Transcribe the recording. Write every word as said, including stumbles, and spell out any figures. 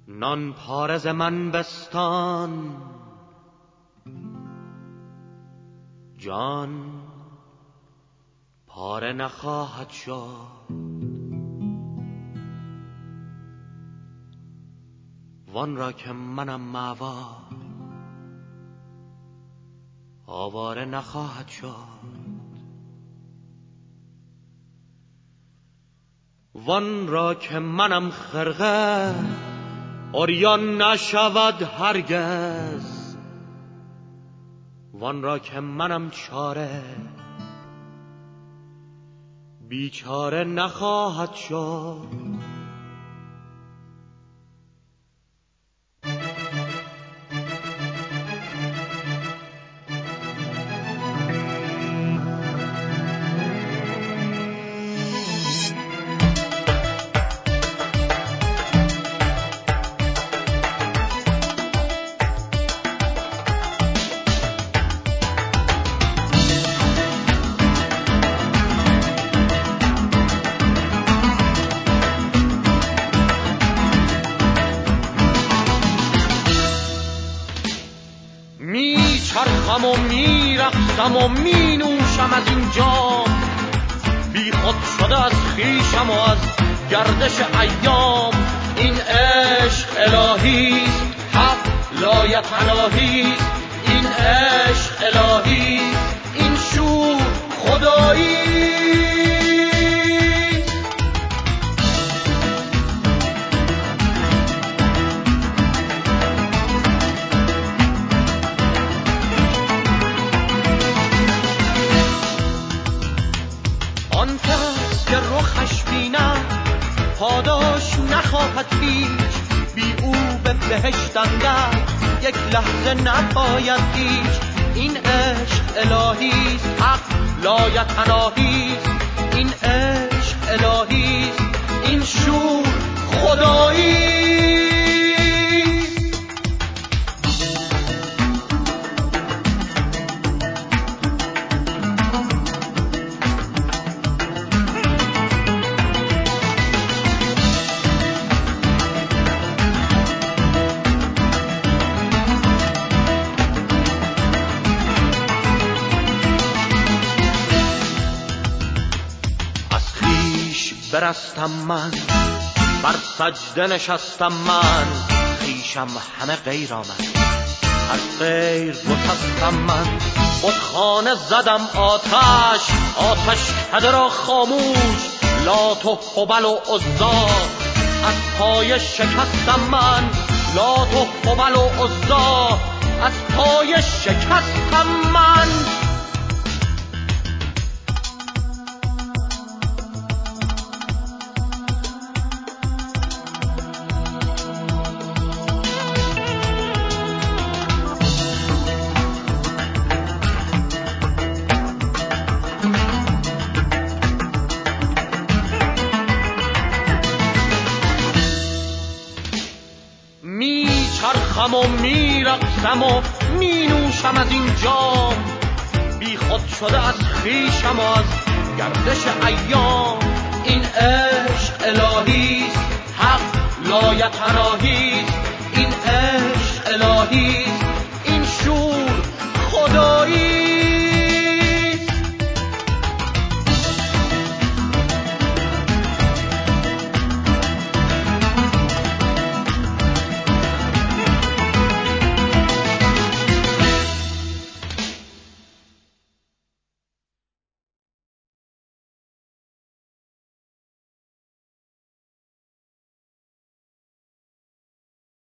نان پاره ز من بستان، جان پاره نخواهد شد. وان را که منم مأوا، آواره نخواهد شد. وان را که منم خرقه، عریان نشود هرگز. وان را که منم چاره، بیچاره نخواهد شد. میچرخم و میرقصم و مینوشم از این جام، بی خود شده از خویشم و از گردش ایام. این عشق الهیست، حق لایتناهیست. این عشق الهیست، این شور خداییست. آن کس که رخش بینم پاداش نخواهد هیچ، بی او به بهشت اندر یک لحظه نپاید هیچ. این عشق الهیست، حق لایتناهیست. این عشق الهیست، این شور خداییست. برستم من، بر سجده نشستم من، خویشم همه غیر آمد، از غیر گسستم من. بتخانه زدم آتش، آتش کده را خاموش، لات و هبل و عزا از پای شکستم من. لات و هبل و عزا از پای شکستم من. میچرخم و میرقصم و مینوشم از این جام، بی خود شده از خویشم و از گردش ایام. این عشق الهیست، حق لایتناهیست.